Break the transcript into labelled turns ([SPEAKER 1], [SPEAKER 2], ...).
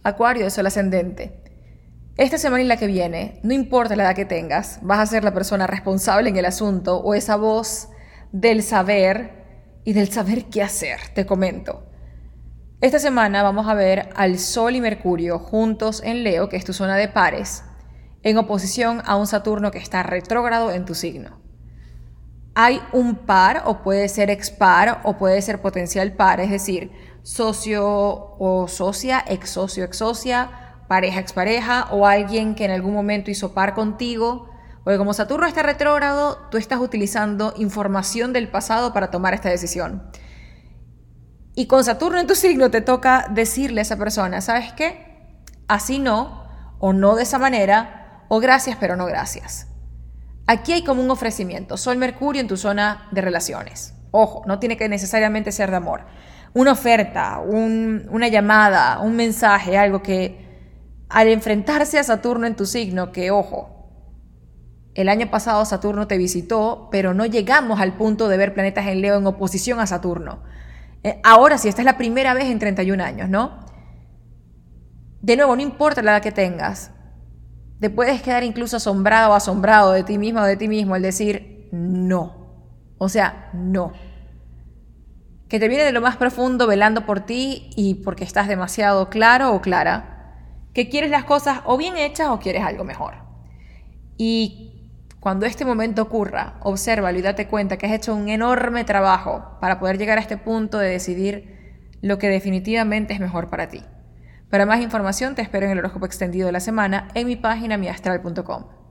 [SPEAKER 1] Acuario de Sol ascendente. Esta semana y la que viene, no importa la edad que tengas, vas a ser la persona responsable en el asunto o esa voz del saber y del saber qué hacer. Te comento. Esta semana vamos a ver al Sol y Mercurio juntos en Leo, que es tu zona de pares, en oposición a un Saturno que está retrógrado en tu signo. Hay un par, o puede ser expar, o puede ser potencial par, es decir, socio o socia, ex socio, ex socia, pareja, expareja, o alguien que en algún momento hizo par contigo. Porque como Saturno está retrógrado, tú estás utilizando información del pasado para tomar esta decisión. Y con Saturno en tu signo te toca decirle a esa persona, ¿sabes qué? Así no, o no de esa manera, o gracias pero no gracias. Aquí hay como un ofrecimiento, Sol Mercurio en tu zona de relaciones. Ojo, no tiene que necesariamente ser de amor. Una oferta, una llamada, un mensaje, algo que al enfrentarse a Saturno en tu signo, que ojo, el año pasado Saturno te visitó, pero no llegamos al punto de ver planetas en Leo en oposición a Saturno. Ahora sí, esta es la primera vez en 31 años, ¿no? De nuevo, no importa la edad que tengas, te puedes quedar incluso asombrado o asombrado de ti mismo o de ti mismo al decir no. O sea, no. Que te viene de lo más profundo velando por ti y porque estás demasiado claro o clara que quieres las cosas o bien hechas o quieres algo mejor. Y cuando este momento ocurra, obsérvalo y date cuenta que has hecho un enorme trabajo para poder llegar a este punto de decidir lo que definitivamente es mejor para ti. Para más información te espero en el horóscopo extendido de la semana en mi página miastral.com.